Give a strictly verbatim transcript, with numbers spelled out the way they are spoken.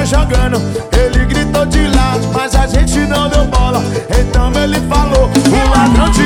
foi jogando. Ele gritou de lá, mas a gente não deu bola. Então ele falou, o ladrão te